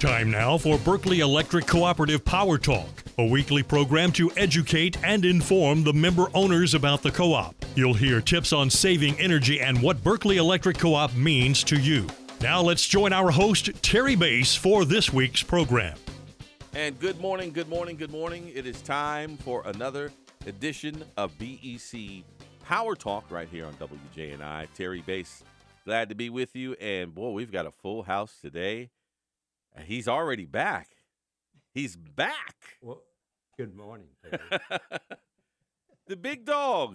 Time now for Berkeley Electric Cooperative Power Talk, a weekly program to educate and inform the member owners about the co-op. You'll hear tips on saving energy and what Berkeley Electric Co-op means to you. Now let's join our host, Terry Bass, for this week's program. And good morning, good morning, good morning. It is time for another edition of BEC Power Talk right here on WJNI. Terry Bass, glad to be with you. And boy, we've got a full house today. He's already back. He's back. Well, good morning, Terry. The big dog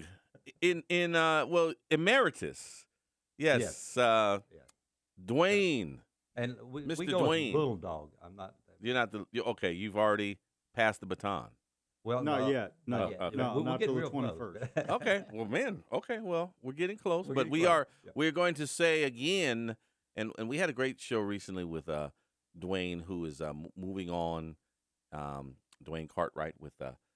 emeritus. Yes. Dwayne. And we Mr. go Dwayne. with Bulldog. I'm not. You're not okay. You've already passed the baton. Well, Not yet. Not No, yet. okay. no, We'll not get till the real close. 21st. Okay. Well, man. Okay. Well, we're getting close, We're but getting we close. are. Yeah. We're going to say again, and we had a great show recently with Dwayne, who is moving on. Dwayne Cartwright with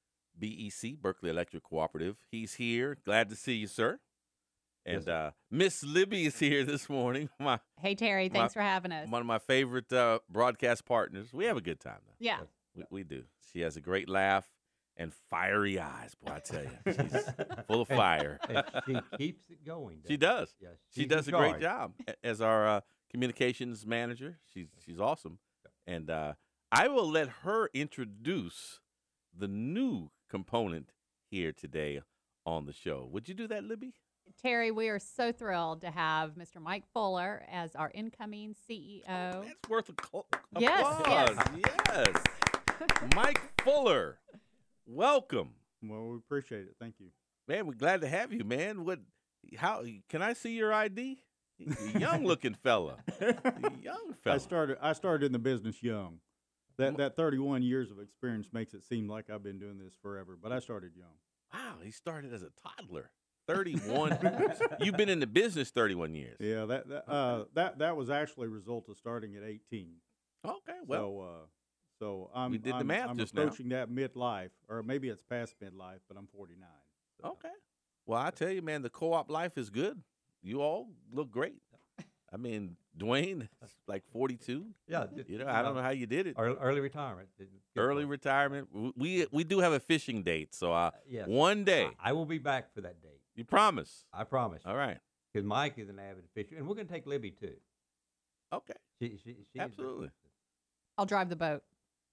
BEC, Berkeley Electric Cooperative. He's here. Glad to see you, sir. And Miss Libby is here this morning. Hey, Terry. Thanks for having us. One of my favorite broadcast partners. We have a good time, though. Yeah. We do. She has a great laugh and fiery eyes. Boy, I tell you, she's full of fire. And she keeps it going. She does. Yes, She she's does a in great charge. job as our communications manager. She's awesome. And I will let her introduce the new component here today on the show. Would you do that, Libby? Terry, we are so thrilled to have Mr. Mike Fuller as our incoming CEO. That's worth applause. Yes, Yes. Mike Fuller, welcome. Well, we appreciate it. Thank you. Man, we're glad to have you, man. How can I see your ID? Young looking fella. Young fella. I started in the business young. That 31 years of experience makes it seem like I've been doing this forever, but I started young. Wow, he started as a toddler. 31. You've been in the business 31 years. Yeah, that was actually a result of starting at 18. Okay, well, So I'm we did the math I'm just now. approaching that midlife, or maybe it's past midlife, but I'm 49. So. okay. Well, I tell you, man, the co-op life is good. You all look great. I mean, Dwayne is like 42. Yeah. I don't know how you did it. Early retirement. Early retirement. We do have a fishing date, so Yes. one day. I will be back for that date. You promise? I promise. All right. Because Mike is an avid fisher, and we're going to take Libby too. Okay. She's Absolutely. I'll drive the boat.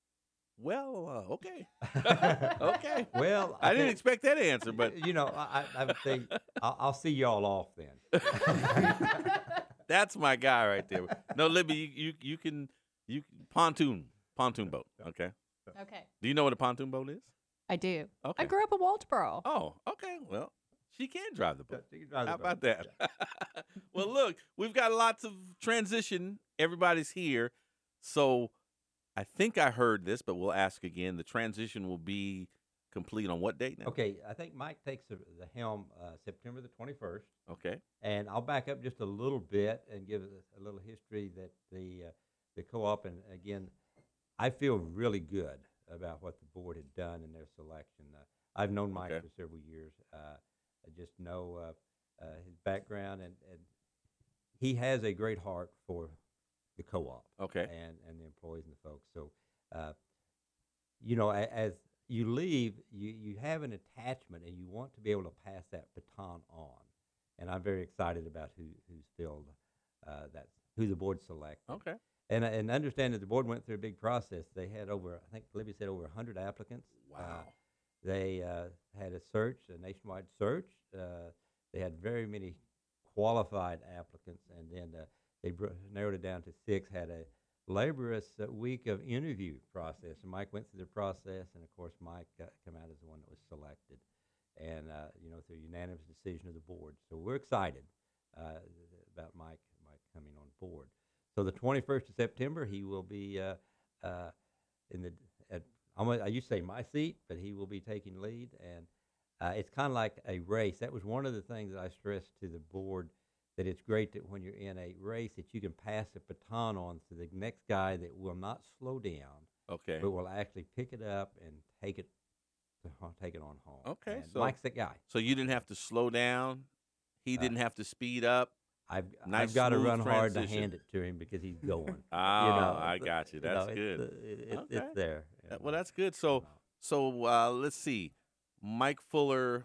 Well, okay. Okay. Well, I didn't expect that answer, but I would say I'll see y'all off then. that's my guy right there. No, Libby, you can pontoon boat. Okay. Okay. Do you know what a pontoon boat is? I do. Okay. I grew up in Walterboro. Oh, okay. Well, she can drive the boat. She can drive the How boat. about that? Well, look, we've got lots of transition. Everybody's here. So I think I heard this, but we'll ask again. The transition will be complete on what date now? Okay, I think Mike takes the helm September the 21st. Okay. And I'll back up just a little bit and give a little history that the co-op, and again, I feel really good about what the board had done in their selection. I've known Mike Okay. for several years. I just know his background, and he has a great heart for the co-op. Okay. And the employees and the folks. So, as you leave, you have an attachment, and you want to be able to pass that baton on. And I'm very excited about who's filled who the board selected. Okay. And understand that the board went through a big process. They had I think Libby said over 100 applicants. Wow. They had a nationwide search. They had very many qualified applicants, and then they narrowed it down to 6. Had a laborious week of interview process, and Mike went through the process, and of course Mike came out as the one that was selected, and through unanimous decision of the board. So we're excited about Mike coming on board. So the 21st of September, he will be I used to say my seat, but he will be taking lead, and it's kind of like a race. That was one of the things that I stressed to the board, that it's great that when you're in a race that you can pass the baton on to the next guy that will not slow down, Okay. but will actually pick it up and take it on home. Okay, And so- Mike's that guy. So you didn't have to slow down. He didn't have to speed up. Nice, I've got to smooth run hard to transition. hand it to him because he's going. Oh, I got you. That's good. It's Okay. there. Well, that's good. So let's see. Mike Fuller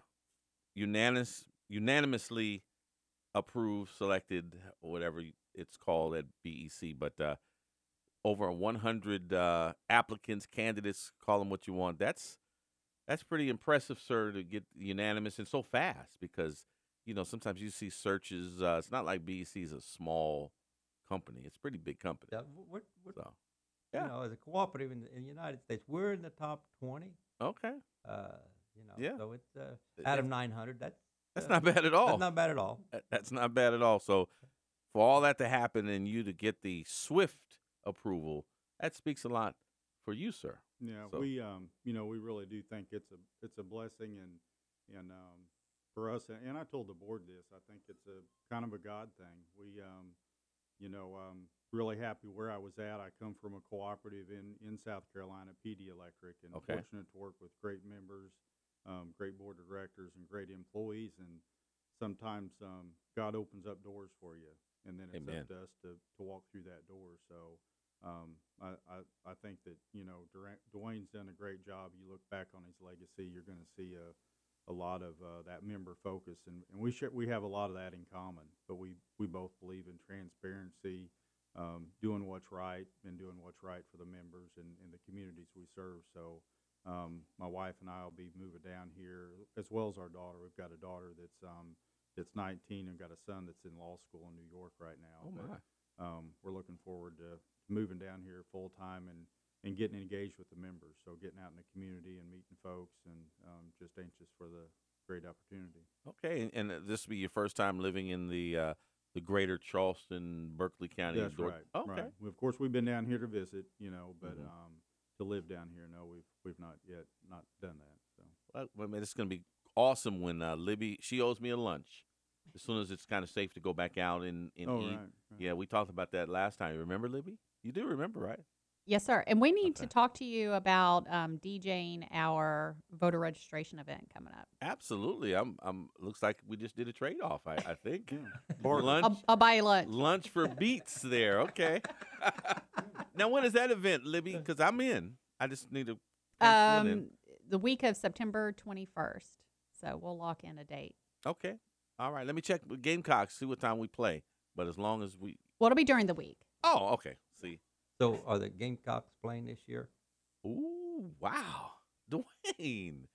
unanimously approved, selected, whatever it's called at BEC, but over 100 applicants, candidates, call them what you want. That's pretty impressive, sir, to get unanimous and so fast because, sometimes you see searches. It's not like BEC is a small company. It's a pretty big company. Yeah, So, as a cooperative in the United States, we're in the top 20. okay. Yeah. So it's out of 900. That's not bad at all. That's not bad at all. That's not bad at all. So for all that to happen and you to get the swift approval, that speaks a lot for you, sir. Yeah, So- we we really do think it's a blessing and for us, and I told the board this. I think it's a kind of a God thing. We really happy where I was at. I come from a cooperative in South Carolina, PD Electric, and Okay. fortunate to work with great members, great board of directors, and great employees. And sometimes God opens up doors for you, and then it's Amen. up to us to walk through that door. So I think that Dwayne's done a great job. You look back on his legacy, you're going to see a lot of that member focus, and we have a lot of that in common. But we both believe in transparency, doing what's right, and doing what's right for the members and the communities we serve. So my wife and I will be moving down here, as well as our daughter. We've got a daughter that's 19 and got a son that's in law school in New York right now. Oh, my. But, we're looking forward to moving down here full time and getting engaged with the members. So getting out in the community and meeting folks, and just anxious for the great opportunity. Okay, and this will be your first time living in the greater Charleston, Berkeley County. That's right. Okay. Right. Of course, we've been down here to visit, but Mhm. to live down here, no, we've not yet not done that. So Well, man, it's going to be awesome when Libby, she owes me a lunch as soon as it's kind of safe to go back out and eat. right. Yeah, we talked about that last time. You remember, Libby? You do remember, right? Yes, sir. And we need Okay. to talk to you about DJing our voter registration event coming up. Absolutely. I'm. Looks like we just did a trade off. I think. Yeah. Or lunch. I'll buy you lunch. Lunch for beats there. Okay. Now, when is that event, Libby? Because I'm in. I just need to pencil it in. The week of September 21st. So we'll lock in a date. Okay. All right. Let me check with Gamecocks, see what time we play. But as long as we. Well, it'll be during the week. Oh, okay. See. So are the Gamecocks playing this year? Ooh, wow. Dwayne.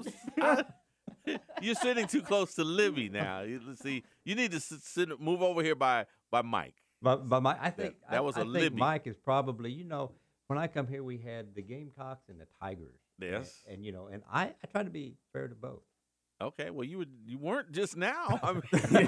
You're sitting too close to Libby now. Let's see. You need to move over here by Mike. But I think that was I a think Libby. Mike is probably, when I come here, we had the Gamecocks and the Tigers. Yes. And and I try to be fair to both. Okay. Well, you weren't just now. I mean,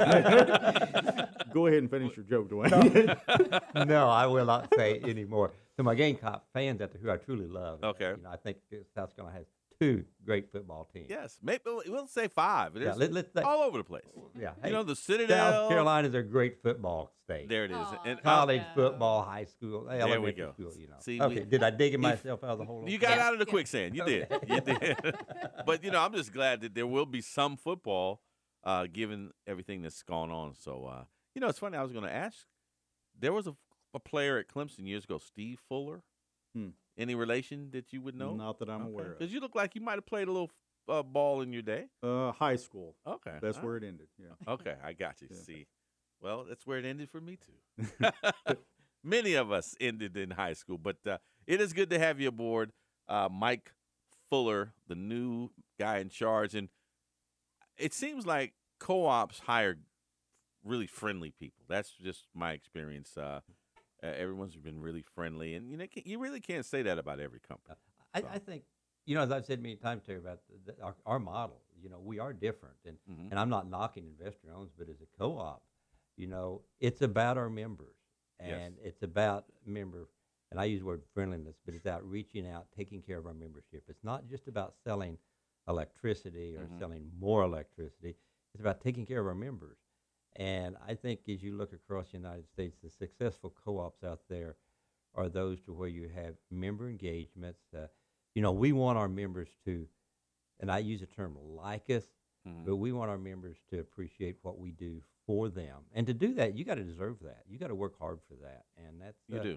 Go ahead and finish your joke, Dwayne. No, I will not say anymore. To my Gamecock fans out there who I truly love. Okay. I think South Carolina has two great football teams. yes. Maybe we'll say 5. Yeah, It's let's say, all over the place. yeah. You Hey, know, the Citadel. South Carolina's a great football state. There it is. Aw, And College Yeah. football, high school, we elementary go. school, See, okay, did I dig myself out of the hole? you got Yeah. out of the Yeah. quicksand. You did. Okay. You did. But, I'm just glad that there will be some football given everything that's gone on. So, it's funny. I was going to ask. There was a player at Clemson years ago, Steve Fuller. Any relation that you would know? Not that I'm aware Because you look like you might have played a little ball in your day. of. High school. Okay. That's all where right. it ended. Yeah. Okay, I got you. Yeah. See, well, that's where it ended for me too. Many of us ended in high school, but it is good to have you aboard, Mike Fuller, the new guy in charge. And it seems like co-ops hire really friendly people. That's just my experience. Everyone's been really friendly, and you really can't say that about every company. I think, as I've said many times, Terry, about our model, we are different. And I'm not knocking investor owns, but as a co-op, it's about our members. And it's about and I use the word friendliness, but it's about reaching out, taking care of our membership. It's not just about selling electricity or selling more electricity. It's about taking care of our members. And I think as you look across the United States, the successful co-ops out there are those to where you have member engagements. We want our members to, and I use the term like us, but we want our members to appreciate what we do for them. And to do that, you got to deserve that. You got to work hard for that. And that's You do.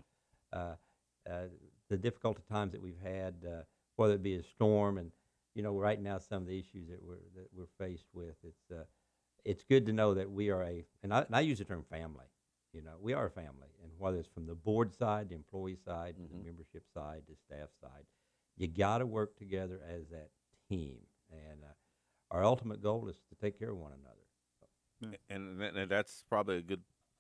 The difficult times that we've had, whether it be a storm, and right now some of the issues that we're faced with. It's good to know that we are and I use the term family. We are a family, and whether it's from the board side, the employee side, to the membership side, the staff side, you got to work together as that team. And our ultimate goal is to take care of one another. And that's probably a good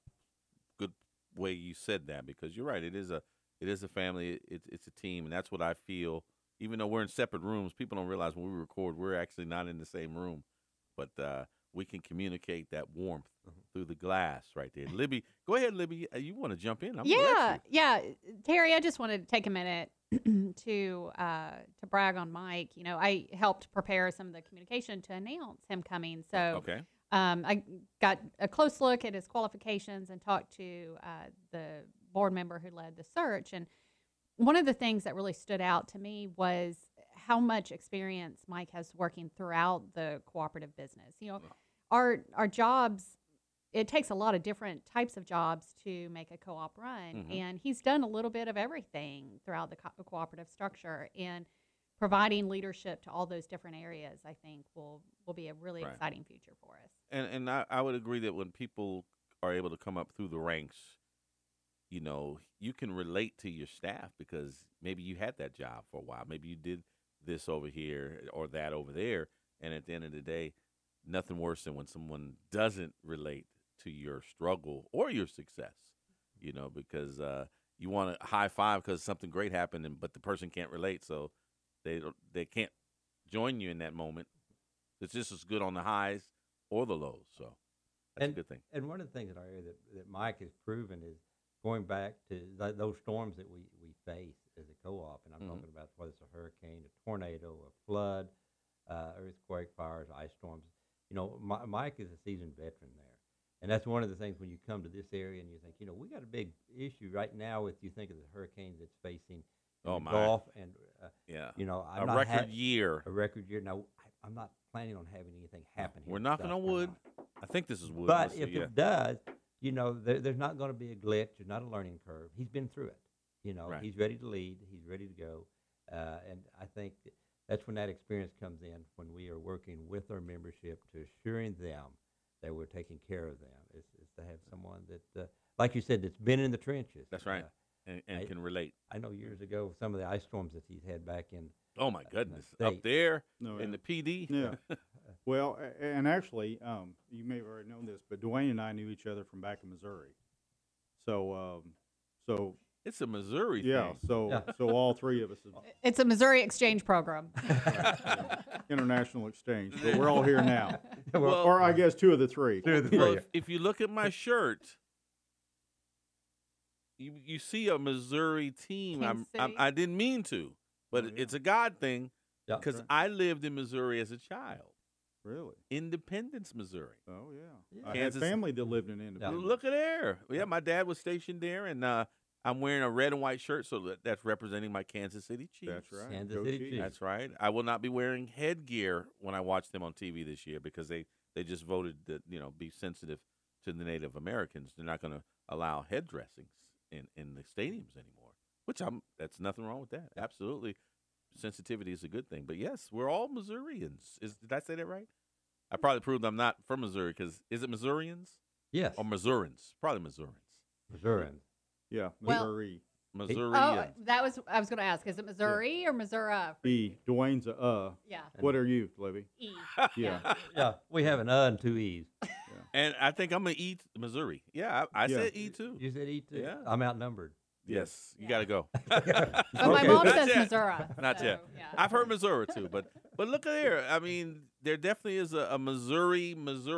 way you said that, because you're right. It is a family. It's a team, and that's what I feel. Even though we're in separate rooms, people don't realize when we record, we're actually not in the same room, but we can communicate that warmth through the glass right there. Libby, go ahead, Libby. You want to jump in? Yeah. Terry, I just wanted to take a minute to brag on Mike. I helped prepare some of the communication to announce him coming. So Okay. I got a close look at his qualifications and talked to the board member who led the search. And one of the things that really stood out to me was how much experience Mike has working throughout the cooperative business. Our jobs, it takes a lot of different types of jobs to make a co-op run, and he's done a little bit of everything throughout the cooperative structure. And providing leadership to all those different areas, I think, will be a really exciting future for us. And I would agree that when people are able to come up through the ranks, you can relate to your staff, because maybe you had that job for a while. Maybe you did this over here or that over there. And at the end of the day, nothing worse than when someone doesn't relate to your struggle or your success, because you want to high five because something great happened, but the person can't relate. So they can't join you in that moment. It's just as good on the highs or the lows. So that's a good thing. And one of the things in our area that Mike has proven is going back to those storms that we face as a co-op, and I'm talking about whether it's a hurricane, a tornado, a flood, earthquake, fires, ice storms. Mike is a seasoned veteran there. And that's one of the things when you come to this area and you think, we got a big issue right now if you think of the hurricanes that's facing the Gulf. And, a record year. A record year. Now, I'm not planning on having anything happen here. We're knocking on wood. I think this is wood. But if it does, there's not going to be a glitch. There's not a learning curve. He's been through it. He's ready to lead. He's ready to go. And I think that's when that experience comes in, when we are working with our membership to assuring them that we're taking care of them, is to have someone that, like you said, that's been in the trenches. That's right, and can relate. I know years ago, some of the ice storms that he's had back in. Oh, my goodness. Up there in the PD. Yeah. Well, and actually, you may have already known this, but Dwayne and I knew each other from back in Missouri. So it's a Missouri thing. So all three of us. It's a Missouri exchange program. International exchange. But we're all here now. Or I guess two of the three. Well, if you look at my shirt, you see a Missouri team. I didn't mean to, but it's a God thing, because I lived in Missouri as a child. Really? Independence, Missouri. Oh, yeah. I had family that lived in Independence. Look at there. Yeah, my dad was stationed there, and I'm wearing a red and white shirt, so that's representing my Kansas City Chiefs. That's right. Kansas City Chiefs. That's right. I will not be wearing headgear when I watch them on TV this year, because they just voted to be sensitive to the Native Americans. They're not going to allow head dressings in the stadiums anymore, which that's nothing wrong with that. Absolutely. Sensitivity is a good thing. But yes, we're all Missourians. Did I say that right? I probably proved I'm not from Missouri, because is it Missourians? Yes. Or Missourians? Probably Missourians. Missourians. Yeah, Missouri. I was going to ask, is it Missouri or Missouri? Dwayne's Yeah. What are you, Libby? E. Yeah. Yeah, we have an and two E's. And I think I'm going to eat Missouri. Yeah, I said E too. You said E too? Yeah. I'm outnumbered. Yes, you got to go. So my mom says Missouri. Not yet. Yeah. I've heard Missouri too, but look at there. I mean, there definitely is a Missouri.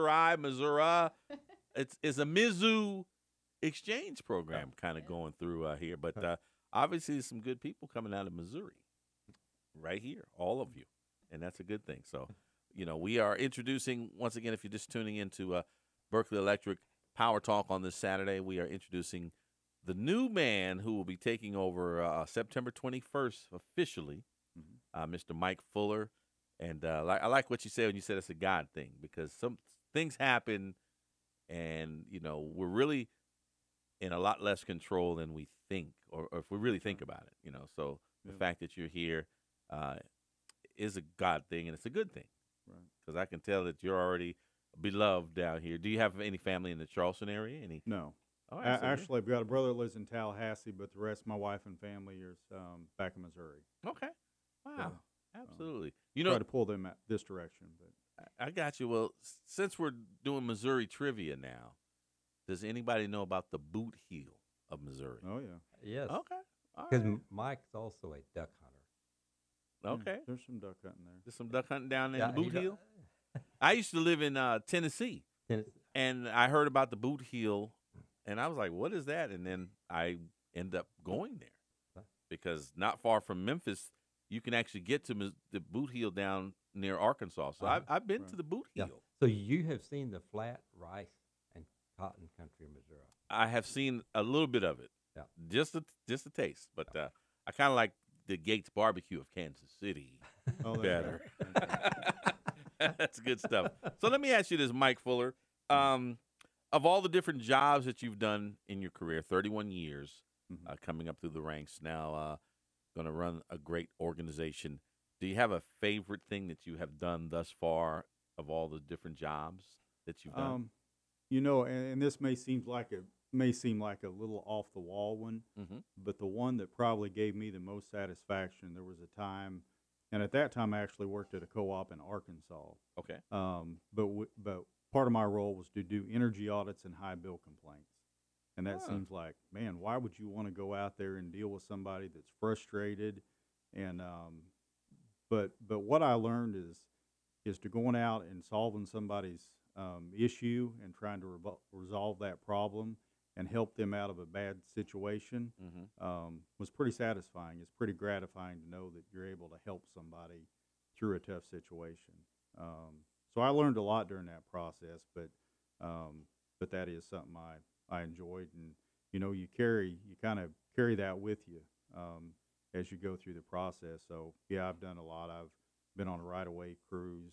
It's a Mizzou exchange program kind of going through here, but obviously there's some good people coming out of Missouri right here, all of you, and that's a good thing. So, we are introducing, once again, if you're just tuning into Berkeley Electric Power Talk on this Saturday, we are introducing the new man who will be taking over September 21st officially, Mr. Mike Fuller. And I like what you said when you said it's a God thing, because some things happen and we're really in a lot less control than we think, or if we really think about it. So the Yeah. fact that you're here is a God thing, and it's a good thing Right. because I can tell that you're already beloved down here. Do you have any family in the Charleston area? Any? No. All right, so you're- Actually, I've got a brother that lives in Tallahassee, but the rest of my wife and family is back in Missouri. Okay. Wow. So, Absolutely. Try to pull them this direction, but I got you. Well, since we're doing Missouri trivia now, does anybody know about the boot heel of Missouri? oh yeah. Yes. Okay. All Because right. Mike's also a duck hunter. Okay. There's some duck hunting there. There's some duck hunting down in Yeah, the he boot do- heel. I used to live in Tennessee, Tennis- and I heard about the boot heel, and I was like, "What is that?" And then I end up going there Huh. because not far from Memphis, you can actually get to the boot heel down near Arkansas. So I've been Right. to the boot Yeah. heel. So you have seen the flat rice and cotton country of Missouri. I have seen a little bit of it, Yeah. just a taste. But I kind of like the Gates barbecue of Kansas City Oh, that's better. right. That's right. That's good stuff. So let me ask you this, Mike Fuller. Of all the different jobs that you've done in your career, 31 years, Mhm. coming up through the ranks, now going to run a great organization. Do you have a favorite thing that you have done thus far of all the different jobs that you've done? And this may seem like a little off the wall one, Mhm. but the one that probably gave me the most satisfaction. There was a time, and at that time I actually worked at a co-op in Arkansas. Okay. But part of my role was to do energy audits and high bill complaints. And that Huh. seems like, man, why would you want to go out there and deal with somebody that's frustrated? And but what I learned is to going out and solving somebody's issue and trying to resolve that problem and help them out of a bad situation was pretty satisfying. It's pretty gratifying to know that you're able to help somebody through a tough situation. So I learned a lot during that process, but that is something I enjoyed, and you kind of carry that with you as you go through the process. So yeah, I've done a lot. I've been on a right-of-way cruise,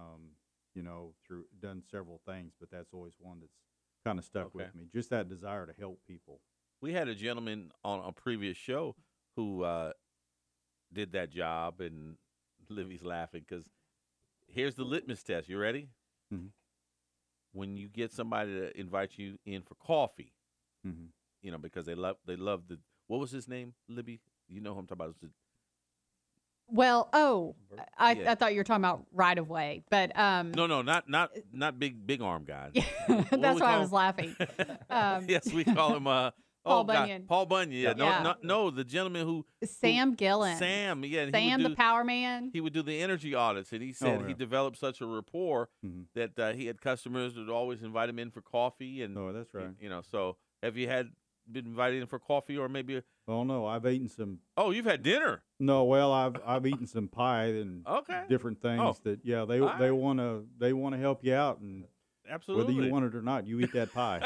done several things, but that's always one that's kind of stuck Okay. with me. Just that desire to help people. We had a gentleman on a previous show who did that job, and Livy's laughing because here's the litmus test. You ready? Mhm. When you get somebody to invite you in for coffee, Mm-hmm. because they love the what was his name, Libby? You know who I'm talking about? Was it- Well, I Yeah. thought you were talking about right of way, but No, not big arm guy. that's we why I call was him? laughing. Yes, we call him Paul God, Bunyan. Paul Bunyan. Yeah, Yeah. no, the gentleman who Sam Gillen. Sam. Yeah, and Sam, he the would do, Power Man. he would do the energy audits, and he said yeah. he developed such a rapport Mhm. that he had customers that would always invite him in for coffee, and Oh, that's right. So have you been invited in for coffee, or maybe? Oh no, I've eaten some. Oh, you've had dinner. No, well, I've eaten some pie and Okay, different things Oh. that they All they right. want to help you out, and absolutely. whether you want it or not, you eat that pie.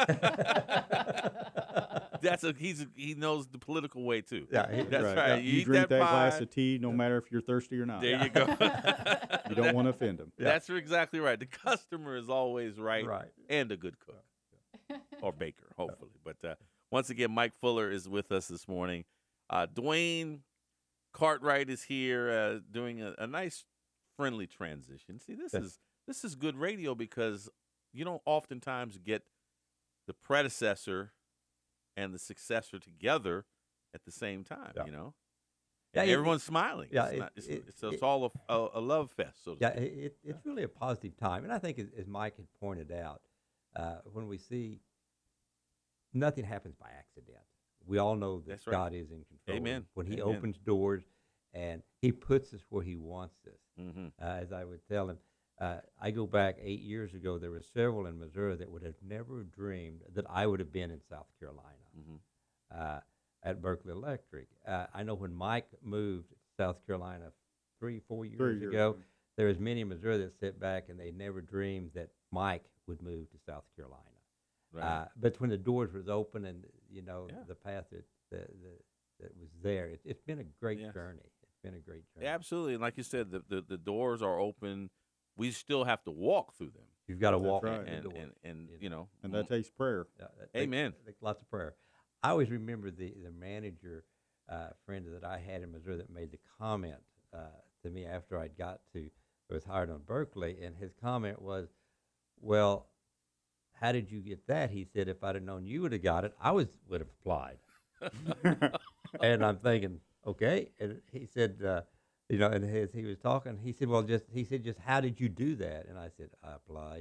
He knows the political way too. Yeah, That's right. Yeah, You you eat drink that that glass pie. of tea, no matter if you're thirsty or not. There you go. You don't want to offend them. That's exactly right. The customer is always right, Right. and a good cook or baker, hopefully. But once again, Mike Fuller is with us this morning. Dwayne Cartwright is here doing a nice, friendly transition. See, this is good radio because you don't oftentimes get the predecessor and the successor together at the same time. Yeah. And Yeah, everyone's smiling. yeah, It's all a love fest. So to Yeah, speak. it's really a positive time. And I think, as Mike had pointed out, when we see nothing happens by accident, we all know that That's right. God is in control. Amen. When He Amen. opens doors and He puts us where He wants us. Mhm. As I would tell him, I go back 8 years ago, there were several in Missouri that would have never dreamed that I would have been in South Carolina. Mhm. At Berkeley Electric. I know when Mike moved to South Carolina 3-4 years 3 years ago, ago. there was many in Missouri that sit back and they never dreamed that Mike would move to South Carolina. Right. But when the doors was open and Yeah. the path that was there, it's been a great Yes. journey. It's been a great journey. Absolutely, and like you said, the doors are open. We still have to walk through them. You've got to walk right. in the and door. and You you know, And that takes prayer. Yeah, that takes- Amen. takes lots of prayer. I always remember the manager friend that I had in Missouri that made the comment to me after I was hired on Berkeley, and his comment was, "Well, how did you get that?" He said, "If I'd have known you would have got it, would have applied." And I'm thinking, okay. And he said, and he was talking. He said, "Well, just how did you do that?" And I said, "I applied."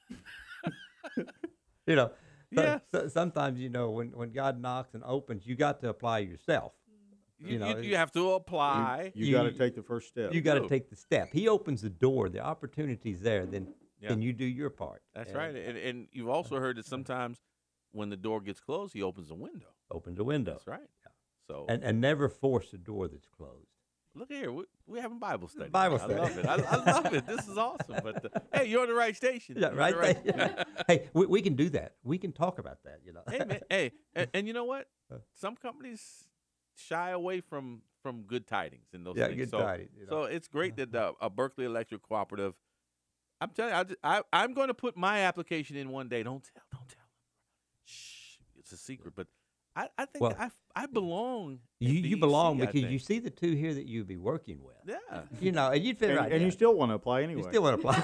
you know, Yes. sometimes when God knocks and opens, you got to apply yourself. you have to apply. You got to take the first step. You got to do. take the step. He opens the door. The opportunity's there. Then Yeah. you do your part. That's And right. And you've also heard that sometimes when the door gets closed, he opens the window. Open the window. That's right. So And never force a door that's closed. look here, we're having Bible study. Bible I study. love it. I love it. This is awesome. But hey, you're on the right station. Yeah, You're on right. the right- there. Hey, we can do that. We can talk about that. hey, man, hey, and you know what? Some companies shy away from good tidings and those Yeah, things. good So, tidings, so it's great that a Berkeley Electric Cooperative. I'm telling you, I'm going to put my application in one day. Don't tell. Shh, it's a secret. But I think Well, I belong. at You BEC, belong I because you think. see the two here that you'd be working with. Yeah. And you'd fit right. And you in. still want to apply anyway. You still want to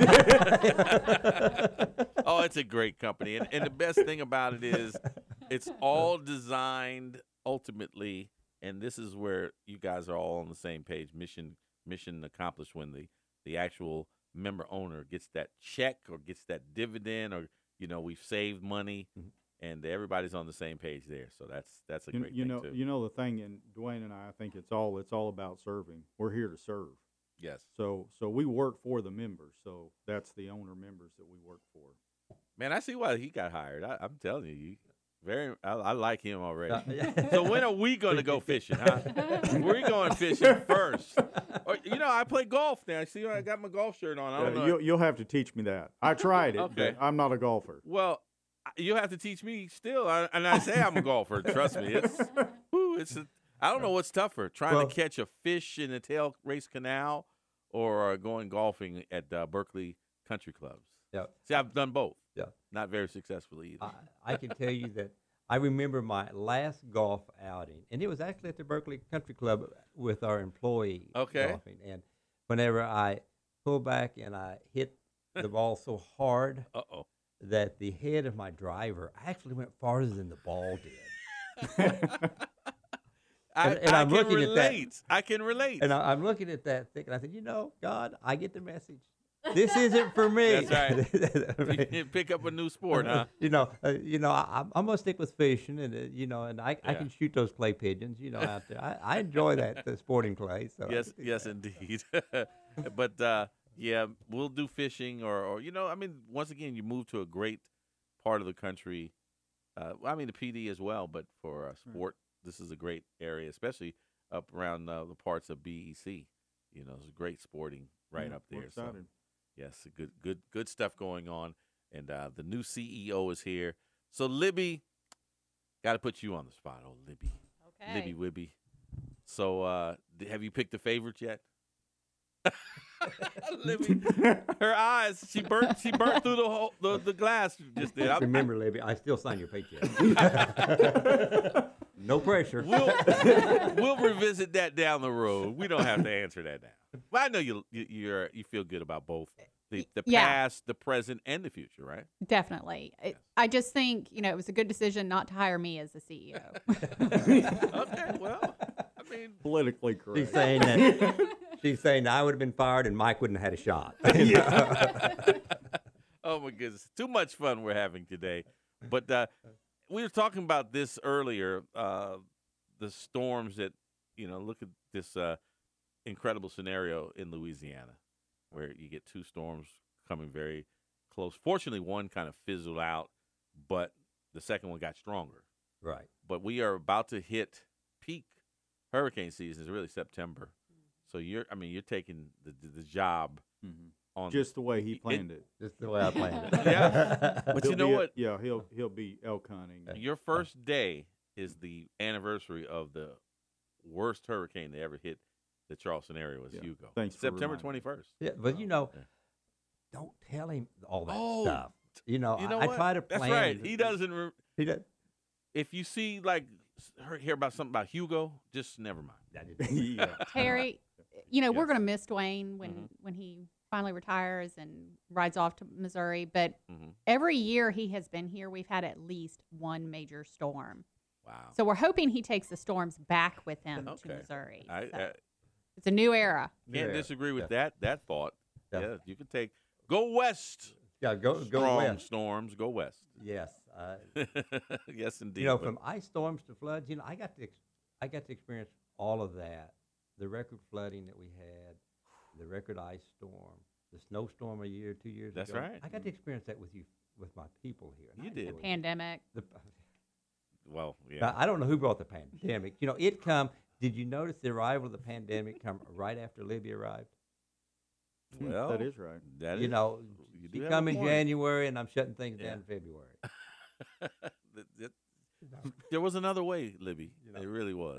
apply. Oh, it's a great company, and the best thing about it is it's all designed ultimately, and this is where you guys are all on the same page. Mission accomplished when the actual member owner gets that check or gets that dividend, or we've saved money, and everybody's on the same page there. So that's a great thing too. You know the thing, and Dwayne and I think it's all about serving. We're here to serve. Yes, So we work for the members. So that's the owner members that we work for. man, I see why he got hired. I'm telling you, I like him already. Yeah. So when are we going to go fishing, huh? We're going fishing first. Or, I play golf now. See, I got my golf shirt on. I don't know. You'll have to teach me that. I tried it, Okay. but I'm not a golfer. Well, you'll have to teach me still. And I say I'm a golfer. Trust me. I don't know what's tougher, trying Well- to catch a fish in the Tail Race Canal or going golfing at Berkeley Country Clubs. Yeah. See, I've done both. Yeah. Not very successfully either. I can tell you that I remember my last golf outing, and it was actually at the Berkeley Country Club with our employee Okay. golfing. And whenever I pulled back and I hit the ball so hard Uh-oh. that the head of my driver actually went farther than the ball did. I I'm can looking at that. relate. I can relate. And I'm looking at that thinking, I said, God, I get the message. This isn't for me. That's right. You pick up a new sport, huh? I'm gonna stick with fishing, and and I Yeah. can shoot those clay pigeons, out there. I enjoy that the sporting clay. So Yes, indeed. But yeah, we'll do fishing, or once again, you move to a great part of the country. The PD as well, but for sport, this is a great area, especially up around the parts of BEC. There's great sporting right up We're there. So excited. yes, good stuff going on, and the new CEO is here. So Libby, got to put you on the spot, Libby. Okay. Libby Wibby. So, have you picked a favorite yet? Libby, her eyes. She burnt through the glass. You just did. Remember, Libby, I still sign your paycheck. No pressure. We'll revisit that down the road. We don't have to answer that now. But I know you feel good about both the Yeah. past, the present, and the future, right? Definitely. I just think, it was a good decision not to hire me as the CEO. Okay. Well, Politically correct. She's saying I would have been fired and Mike wouldn't have had a shot. oh my goodness, too much fun we're having today. But we were talking about this earlier. The storms that look at this incredible scenario in Louisiana, where you get two storms coming very close. Fortunately, one kind of fizzled out, but the second one got stronger. Right. But we are about to hit peak hurricane season. Is really September. So you're taking the job on Just the way he planned it. Just the way I planned it. Yeah. But you He'll know be what? Yeah, he'll be elk hunting. Your first day is the anniversary of the worst hurricane that ever hit the Charleston area was Yeah. Hugo. Thanks for September reminding me. 21st. Yeah, but don't tell him all that Oh, stuff. You know, You know I what? try to plan. That's right. He doesn't. He does. If you see hear about something about Hugo, just never mind. Yeah. Terry, you know, we're Yes. going to miss Dwayne when he finally retires and rides off to Missouri. But Mhm. every year he has been here, we've had at least one major storm. Wow. So we're hoping he takes the storms back with him Okay. to Missouri. I So it's a new era. can't Yeah. disagree with Yeah. that thought. Yeah. Yeah, you can take go west. Yeah, go Strong west. storms, go west. Yes. Yes, indeed. You know, but- from ice storms to floods, you know, I got to experience all of that. The record flooding that we had, the record ice storm, the snowstorm a year, 2 years That's ago. right. I got to experience that with you, with my people here. and You I did. enjoyed it. Pandemic. well, yeah. Now, I don't know who brought the pandemic. You know, did you notice the arrival of the pandemic come right after Libby arrived? Well, that is right. That You is- know, you do she have come a in point. January and I'm shutting things Yeah. down in February. That- there was another way, Libby. You know. It really was.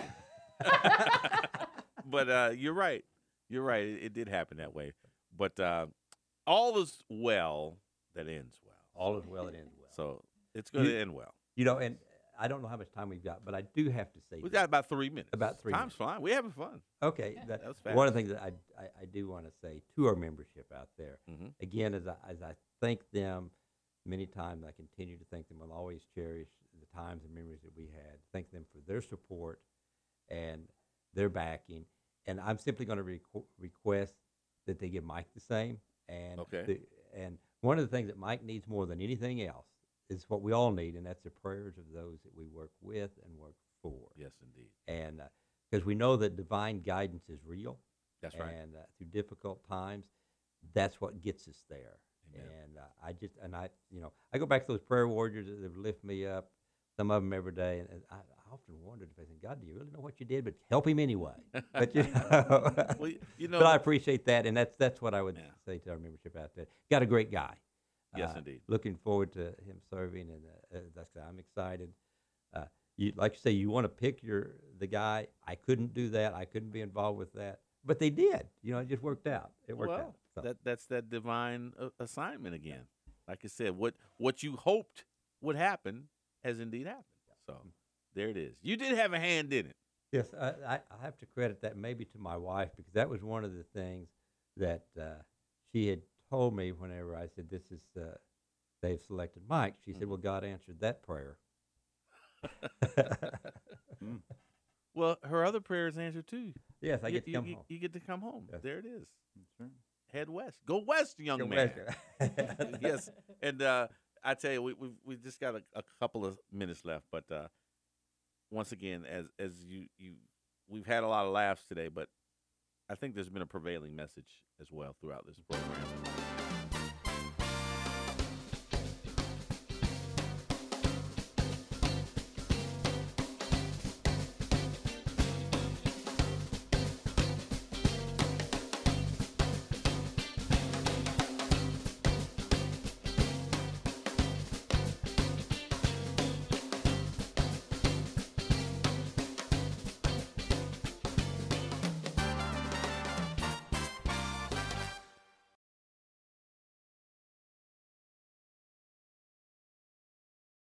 But you're right. You're right. It did happen that way. But all is well that ends well. All is well that ends well. So it's going to end well. You know, and I don't know how much time we've got, but I do have to say We've this. got about 3 minutes. About 3 Time's flying. We're having fun. Okay, That was one fast. of the things that I do want to say to our membership out there, Mm-hmm. again, as I thank them many times, I continue to thank them. I'll always cherish the times and memories that we had. Thank them for their support and their backing. And I'm simply going to request that they give Mike the same. And Okay. and one of the things that Mike needs more than anything else is what we all need, and that's the prayers of those that we work with and work for. Yes, indeed. And because we know that divine guidance is real. That's right. And through difficult times, that's what gets us there. Amen. And I go back to those prayer warriors that have lifted me up, some of them every day. And I often wondered if I think, God, do you really know what you did? But help him anyway. But you know, Well, you know, but I appreciate that, and that's what I would Yeah. say to our membership out there. Got a great guy. Yes, indeed. Looking forward to him serving, and I'm excited. Like you say, you want to pick the guy. I couldn't do that. I couldn't be involved with that, but they did. You know, it just worked out. It worked out. So, that's that divine assignment again. Like I said, what you hoped would happen has indeed happened. So there it is. You did have a hand in it. yes, I have to credit that maybe to my wife, because that was one of the things that she had told me whenever I said, "This is they've selected Mike." She said, "Well, God answered that prayer." Well, her other prayer is answered too. Yes, I get to come you, home. You get to come home. Yes. There it is. That's right. Head west. Go west, young Go man. west. Yes. And I tell you, we just got a couple of minutes left, but once again, as you we've had a lot of laughs today, but I think there's been a prevailing message as well throughout this program.